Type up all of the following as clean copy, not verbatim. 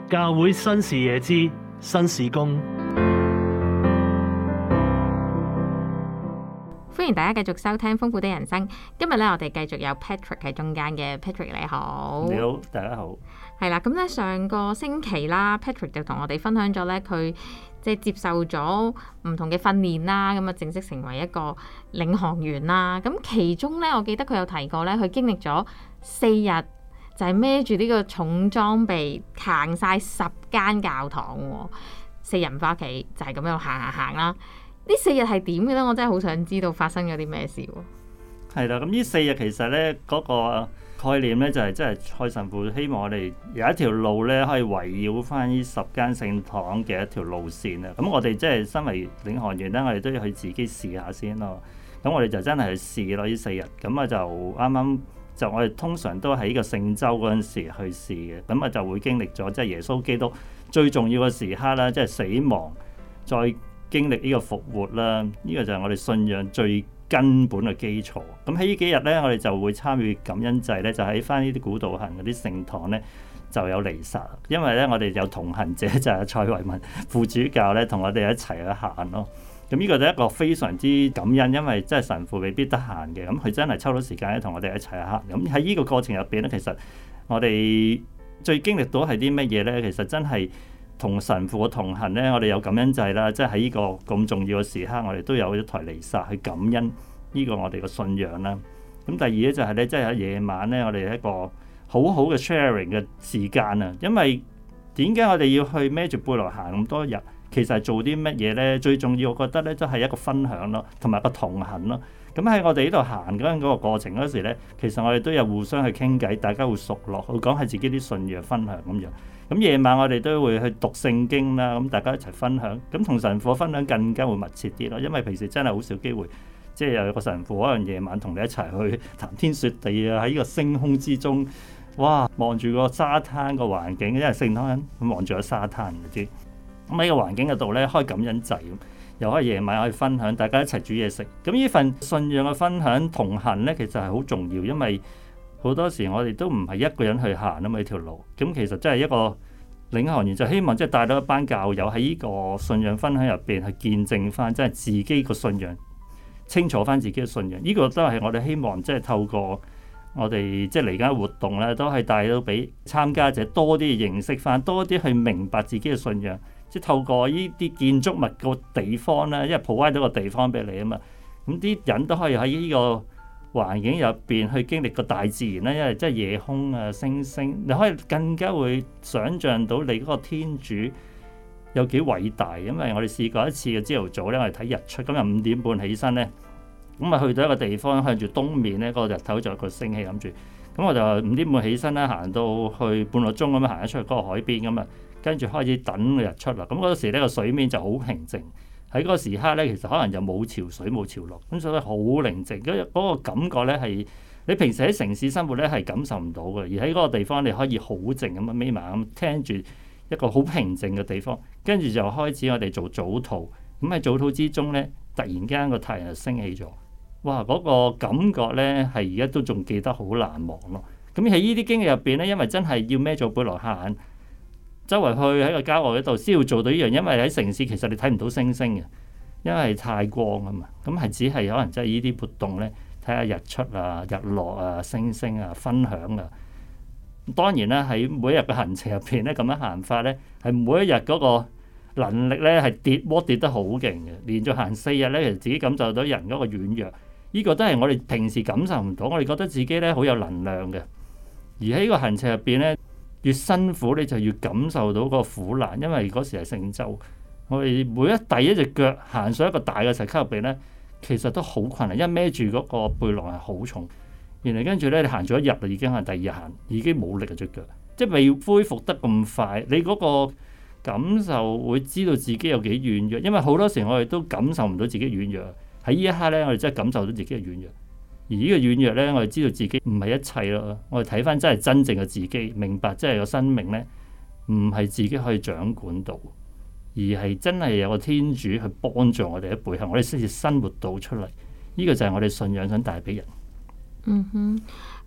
教會新視野之新事工。 歡迎大家繼續收聽豐富的人生。今日咧，我哋繼續有 Patrick 喺中間嘅。Patrick 你好。 你好，大家好。 係啦，咁咧上個星期啦，Patrick 就同我哋分享咗咧，佢即係接受咗唔同嘅訓練啦，咁啊正式成為一個領航員啦。咁其中咧，我記得佢有提過咧，佢經歷咗4日，就係孭住呢個重裝備行晒10間教堂喎。4日唔返屋企，就係咁樣行啦。呢4日係點嘅咧？我真係好想知道發生咗啲咩事喎。 係啦，咁呢4日其實咧嗰個概念咧就係真係蔡神父希望我哋有一條路咧可以圍繞翻呢10間聖堂嘅一條路線啊。咁我哋即係身為領航員咧，我哋都要去自己試下先咯。咁我哋就真係去試咯呢4日。咁啊就啱啱就我哋通常都喺呢個聖週嗰陣時去試嘅。咁啊就會經歷咗即係耶穌基督最重要嘅時刻啦，即係死亡再經歷呢個復活啦，呢個就係我哋信仰最根本嘅基礎。咁喺呢幾日咧，我哋就會參與感恩祭咧，就喺翻呢啲古道行嗰啲聖堂咧就有彌撒，因為咧我哋有同行者就係蔡維文副主教咧，同我哋一齊去行咯。咁呢個就一個非常之感恩，因為真係神父未必得閒嘅，咁佢真係抽到時間咧同我哋一齊去行。咁喺呢個過程入邊咧，其實我哋最經歷到係啲乜嘢咧？其實真係同神父嘅同行咧，我哋有感恩祭啦，即係喺呢個咁重要嘅時刻，我哋都有一台彌撒去感恩呢個我哋嘅信仰啦。咁第二咧就係咧，即係喺夜晚咧，我哋一個好好嘅 sharing 嘅時間啊。因為點解我哋要去孭住背囊行咁多日？其實係做啲乜嘢咧？最重要，我覺得咧都係一個分享咯，同埋個同行咯。咁喺我哋呢度行緊嗰個過程嗰時咧，其實我哋都有互相去傾偈，大家會熟絡，會講係自己啲信仰分享咁樣。咁夜晚我哋都會去讀聖經啦，咁大家一齊分享。咁同神父分享更加會密切啲咯，因為平時真係好少機會，即係有個神父可能夜晚同你一齊去談天說地啊，喺呢個星空之中，哇，望住個沙灘個環境，因為聖堂望住個沙灘嗰啲。咁喺個環境嗰度咧，開感恩祭，又可以夜晚可以分享，大家一齊煮嘢食。咁呢份信仰嘅分享同行咧，其實係好重要，因為好多時我哋都唔係一個人去行啊嘛，呢條路。咁其實真係一個領航員就希望即係帶到一班教友喺呢個信仰分享入邊去見證翻，即係自己個信仰，清楚翻自己嘅信仰。呢個都係我哋希望即係透過我哋即係嚟緊活動咧，都係帶到俾參加者多啲認識翻，多啲去明白自己嘅信仰。即係透過呢啲建築物個地方咧，因為 provide 到個地方俾你啊嘛，咁啲人都可以喺呢個環境入邊去經歷個大自然啦，因為即係夜空啊、星星，你可以更加會想像到你嗰個天主有幾偉大。因為我哋試過一次嘅朝頭早咧，我哋睇日出，今日5點半起身咧，咁啊去到一個地方向住東面咧，嗰個日頭就有個升起諗住，咁我就5點半起身啦，行到去半個鐘咁樣行咗出去嗰個海邊咁啊。跟住開始等日出啦，咁嗰時呢個水面就好平靜，喺嗰個時刻呢，其實可能就冇潮水冇潮落，咁所以好寧靜。嗰個感覺呢，係你平時喺城市生活呢係感受唔到嘅，而喺嗰個地方你可以好靜咁樣眯埋咁聽住一個好平靜嘅地方，跟住就開始我哋做早禱。咁喺早禱之中呢，突然間個太陽就升起咗，哇！嗰個感覺呢，係而家都仲記得好難忘咯。咁喺呢啲經歷入邊呢，因為真係要孭咗背囊行周圍去喺個郊外嗰度先要做到呢樣，因為喺城市其實你睇唔到星星嘅，因為太光啊嘛。咁係只係可能即係呢啲活動咧，睇下日出啊、日落啊、星星啊、分享啊。當然啦，喺每一日嘅行程入邊咧，咁樣行法咧，係每一日嗰個能力咧係跌得好勁嘅。連續行4日咧，其實自己感受到人嗰個軟弱，呢個都係我哋平時感受唔到。我哋覺得自己咧好有能量嘅，而喺呢個行程入邊咧，越辛苦你就越感受到個苦難，因為嗰時係聖週，我哋每第一隻腳行上一個大嘅石級入邊咧，其實都好困難，因為孭住嗰個背囊係好重，然後跟住咧你行咗1日啦，已經係第2日行，已經冇力嘅隻腳，即係未恢復得咁快，你嗰個感受會知道自己有幾軟弱，因為好多時我哋都感受唔到自己軟弱，喺呢一刻咧我哋真係感受到自己嘅軟弱。而呢個軟弱咧，我哋知道自己唔係一切咯。我哋睇翻真係真正嘅自己，明白真係個生命咧，唔係自己可以掌管到，而係真係有個天主去幫助我哋喺背後，我哋先至生活到出嚟。呢個就係我哋信仰想帶俾人。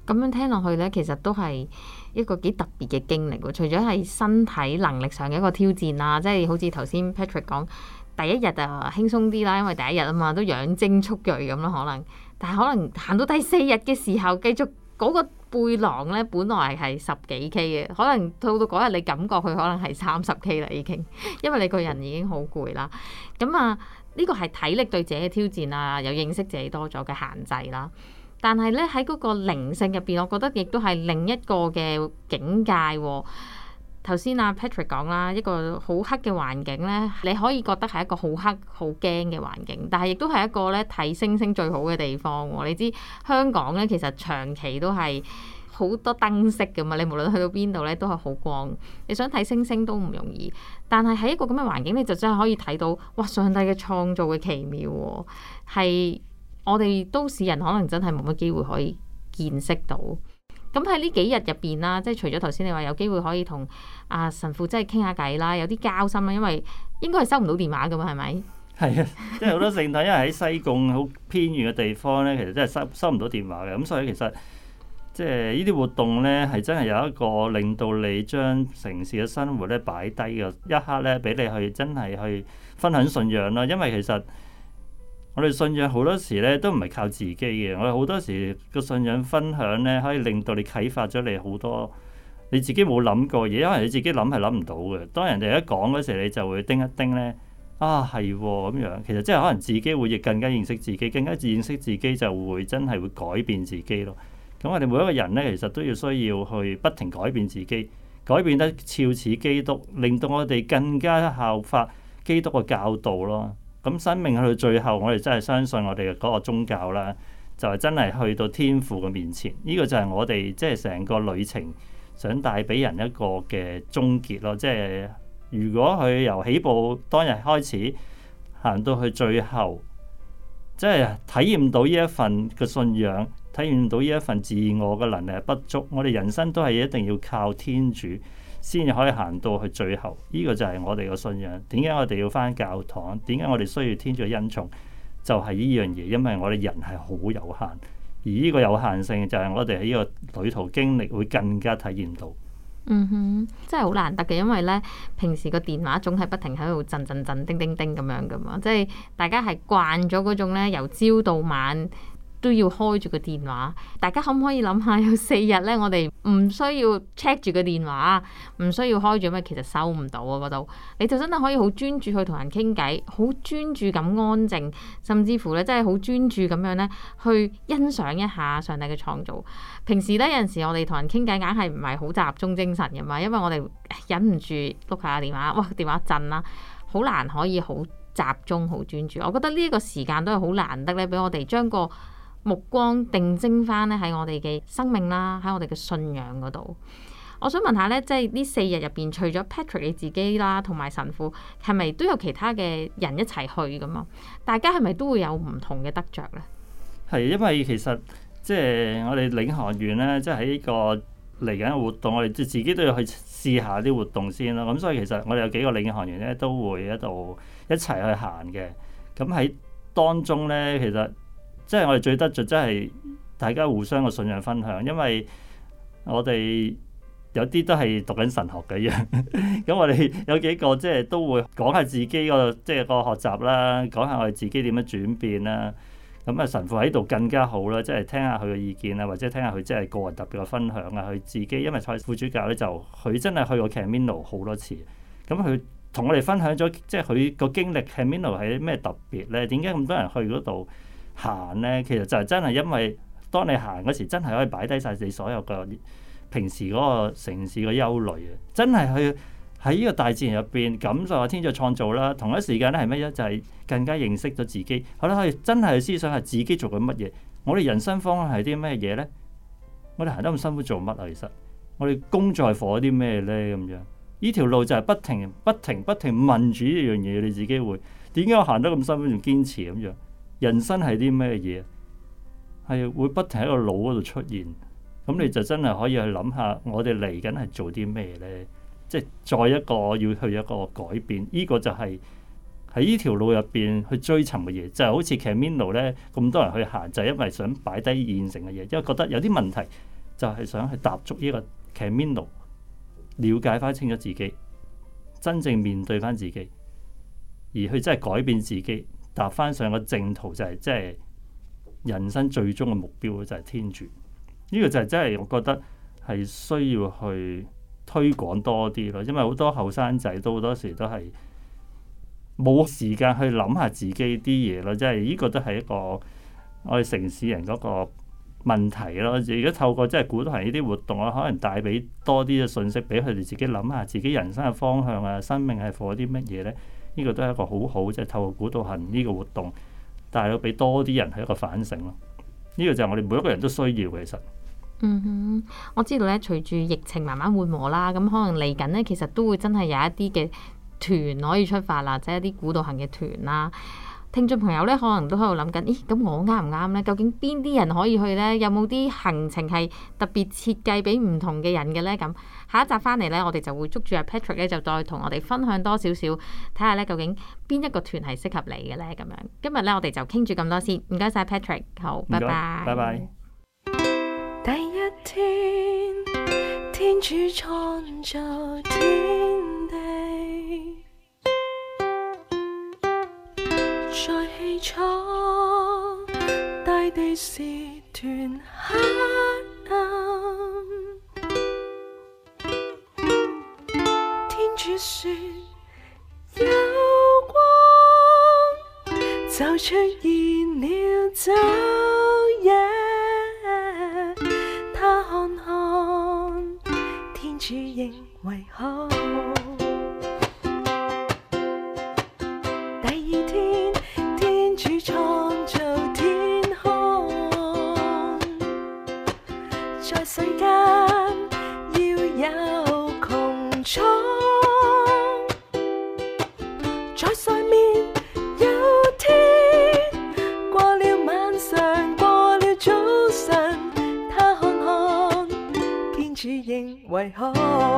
咁樣聽落去咧，其實都係一個幾特別嘅經歷喎。除咗係身體能力上嘅一個挑戰啦，即係好似頭先 Patrick 講，第一日就輕鬆啲啦，因為第一日啊嘛，都養精蓄銳咁咯，可能。但係可能行到第4日嘅時候，繼續嗰個背囊咧，本來係10幾 K 嘅，可能到嗰日你感覺佢可能係30 K 啦已經，因為你個人已經好攰啦。咁啊，呢個係體力對自己嘅挑戰啊，有認識自己多咗嘅限制啦。但係咧喺嗰個靈性入邊，我覺得亦都係另一個嘅境界喎。頭先阿 Patrick 講啦，一個好黑嘅環境咧，你可以覺得係一個好黑好驚嘅環境，但係亦都係一個咧睇星星最好嘅地方喎。你知香港咧其實長期都係好多燈飾㗎嘛，你無論去到邊度咧都係好光，你想睇星星都唔容易。但係喺一個咁嘅環境，你就真係可以睇到哇上帝嘅創造嘅奇妙喎，係我哋都市人可能真係冇乜機會可以見識到。咁喺呢幾日入邊啦，即係除咗頭先你話有機會可以同神父真係傾下偈啦，有啲交心啦，因為應該係收唔到電話噶嘛，係咪？ 係啊，即係好多聖堂，因為喺西貢好偏遠嘅地方咧，其實真係收唔到電話嘅。咁所以其實即係呢啲活動咧，係真係有一個令到你將城市嘅生活咧擺低嘅一刻咧，俾你去真係去分享信仰啦。因為其實我哋信仰好多時咧都唔係靠自己嘅，我哋好多時個信仰分享咧可以令到你啟發咗你好多你自己冇諗過嘢，因為你自己諗係諗唔到嘅。當人哋一講嗰時，你就會叮一叮咧，係咁樣。其實即係可能自己會亦更加認識自己，更加認識自己就會真係會改變自己咯。咁我哋每一個人咧，其實都要需要去不停改變自己，改變得肖似基督，令到我哋更加效法基督嘅教導咯。咁生命去到最後，我哋真係相信我哋嘅嗰個宗教啦，就係真係去到天父嘅面前。呢個就係我哋即係成個旅程想帶俾人一個嘅終結咯。即係如果佢由起步當日開始行到去最後，即係體驗到呢一份嘅信仰，體驗到呢一份自我嘅能力係不足，我哋人生都係一定要靠天主先至可以行到去最後。呢個就係我哋嘅信仰。點解我哋要返教堂？點解我哋需要天主嘅恩寵？就係呢樣嘢，因為我哋人係好有限，而呢個有限性就係我哋喺呢個旅途經歷會更加體驗到。 嗯哼，真係好難得嘅，因為咧平時個電話總係不停喺度震震震、叮叮叮咁樣噶嘛，即係大家係慣咗嗰種咧，由朝到晚都要開住個電話。大家可唔可以諗下，有4日咧，我哋唔需要 check 住個電話，唔需要開住咩？其實收唔到啊嗰度，你就真係可以好專注去同人傾偈，好專注咁安靜，甚至乎咧真係好專注咁樣咧去欣賞一下上帝嘅創造。平時咧有陣時我哋同人傾偈，硬係唔係好集中精神㗎嘛，因為我哋忍唔住碌下電話，哇電話震啦，好難可以好集中好專注。我覺得呢一個時間都係好難得咧，俾我哋將個目光定睛翻咧喺我哋嘅生命啦，喺我哋嘅信仰嗰度。我想問下咧，即係呢4日入邊，除咗 Patrick 你自己啦，同埋神父，係咪都有其他嘅人一齊去㗎嘛？大家係咪都會有唔同嘅得着咧？係因為其實即係我哋領航員咧，即係喺呢個嚟緊嘅活動，我哋自己都要去試下啲活動先咯。咁所以其實我哋有幾個領航員咧，都會喺度一齊去行嘅。咁喺當中咧，其實即係我哋最得着，真係大家互相嘅信仰分享，因為我哋有啲都係讀緊神學嘅一樣。咁我哋有幾個即係都會講下自己個即係個學習啦，講下我哋自己點樣轉變啦。咁神父喺度更加好啦，即係聽下佢嘅意見啊，或者聽下佢即係個人特別嘅分享啊。佢自己因為蔡副主教咧，就佢真係去過 Camino 好多次，咁佢同我哋分享咗即係佢個經歷 Camino 係咩特別咧？點解咁多人去嗰度行咧？其實就係真係因為當你行嗰時，真係可以擺低晒你所有嘅平時嗰個城市嘅憂慮啊！真係去喺呢個大自然入邊感受下天主創造啦。同一時間咧係乜嘢？就係更加認識咗自己。好啦，可以真係去思想下自己做緊乜嘢。我哋人生方向係啲咩嘢咧？我哋行得咁辛苦做乜啊？其實我哋工作係火啲咩咧？咁樣呢條路就係不停問住呢樣嘢，你自己會點解我行得咁辛苦仲堅持咁樣？人生係啲咩嘢？係會不停喺個腦嗰度出現。咁你就真係可以去諗下，我哋嚟緊係做啲咩咧？即係再一個要去一個改變，呢個就係喺呢條路入邊去追尋嘅嘢，就係好似 Camino 咧咁多人去行，就係因為想擺低現成嘅嘢，因為覺得有啲問題就係想去踏足呢個 Camino， 了解翻清楚自己，真正面對翻自己，而去真係改變自己，踏翻上個正途，就係即係人生最終嘅目標就係天主。呢個就係真係我覺得係需要去推廣多啲咯，因為好多後生仔都好多時都係冇時間去諗下自己啲嘢咯，即係呢個都係一個我哋城市人嗰個問題咯。如果透過即係古都行呢啲活動啊，可能帶俾多啲嘅信息俾佢哋自己諗下自己人生嘅方向啊，生命係for啲乜嘢咧？呢個都係一個好好即係透過古都行呢個活動帶到俾多啲人係一個反省咯。呢個就係我哋每一個人都需要嘅，其實。 我知道咧，隨住疫情慢慢緩和啦，咁可能嚟緊咧，其實都會真係有一啲嘅團可以出發啦，即係一啲古道行嘅團啦。聽眾朋友咧，可能都喺度諗緊，咦，咁我啱唔啱咧？究竟邊啲人可以去咧？有冇啲行程係特別設計俾唔同嘅人嘅咧？咁下一集翻嚟咧，我哋就會捉住阿 Patrick 咧，就再同我哋分享多少少，睇下咧究竟邊一個團係適合你嘅咧？咁樣今日咧，我哋就傾住咁多先，唔該晒 Patrick， 好，拜拜， 拜拜。 第一天，天主創造天地，在起初，大地是團黑暗。天主說有光，就出現了晝夜。他看看，天主認為好。第二天，天主創造天空，在世間要有穹蒼，在上面有天，過了晚上，過了早晨。主認為好，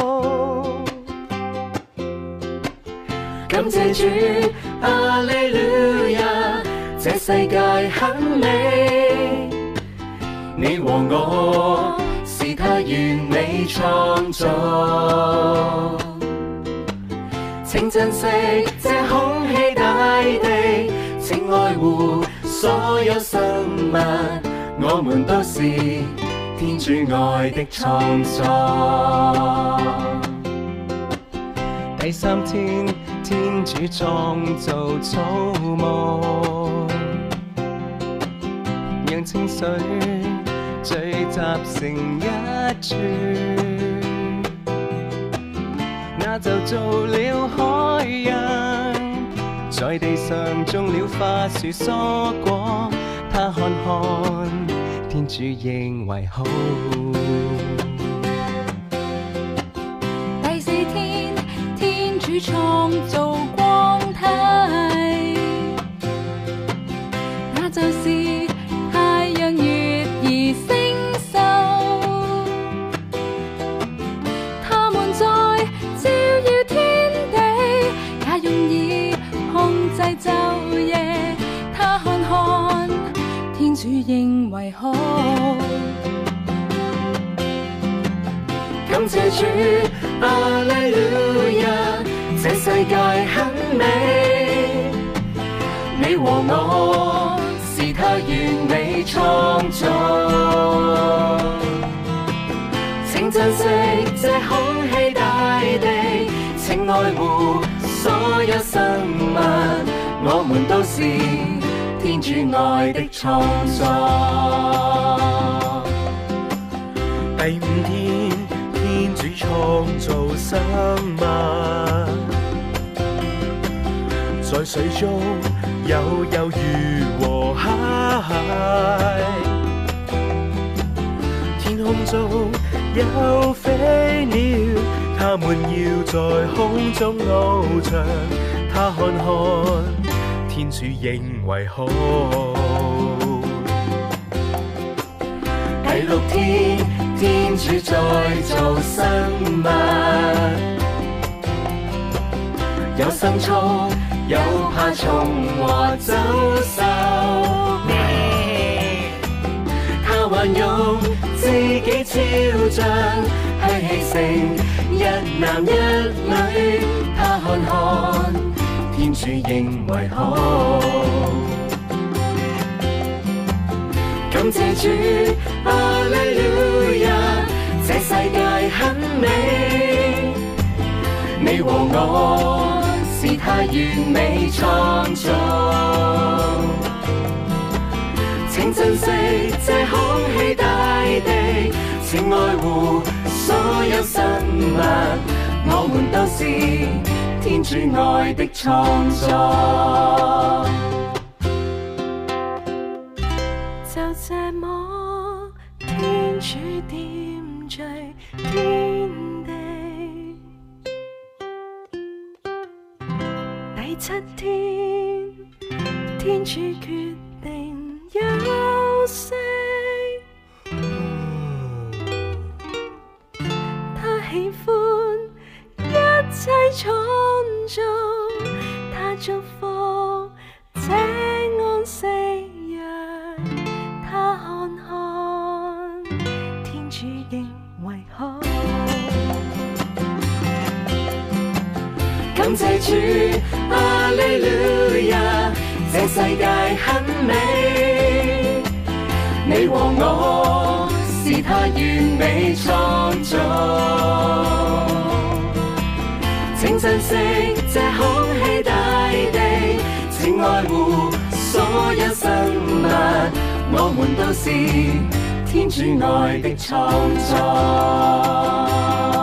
感謝主，阿利路亞，這世界很美，你和我是他完美創造，請珍惜這空氣大地，請愛護所有生物，我們都是天主愛的創造。第三天，天主創造草木，讓清水聚集成一處，那就做了海洋，在地上種了花樹蔬果，他看看，天主認為好。 第四天，天主創造光體，那就是太陽、月兒、星宿，他們在照耀天地，也容易控制晝夜，他看看，天主認為好。 感謝主，阿利路亞，這世界很美，你和我是他完美創造，請珍惜這空氣大地，請愛護所有生物，我們都是天主愛的創造。第五天，天主創造生物，在水中有魷魚和蟹，天空中有飛鳥，它們要在空中翱翔，他看看，天主認為好。第六天，天主再造生物，有牲畜，有爬蟲和走獸，他還用自己肖像去犧牲，一男一女，他看看天主認為好。感謝主，哈利路亞，這世界很美，你和我是他完美創造。請珍惜這空氣大地，請愛護所有生物，我們都是天主愛的創作。 就這麼，天主點綴天地，第七天，天主決定休息，他喜歡一切創造，他祝福這安息日，他看看天主認為好。 感謝主，哈利路亞，這世界很美，你和我是他完美創造。請珍惜這空氣大地，請愛護所有生物，我們都是天主愛的創作。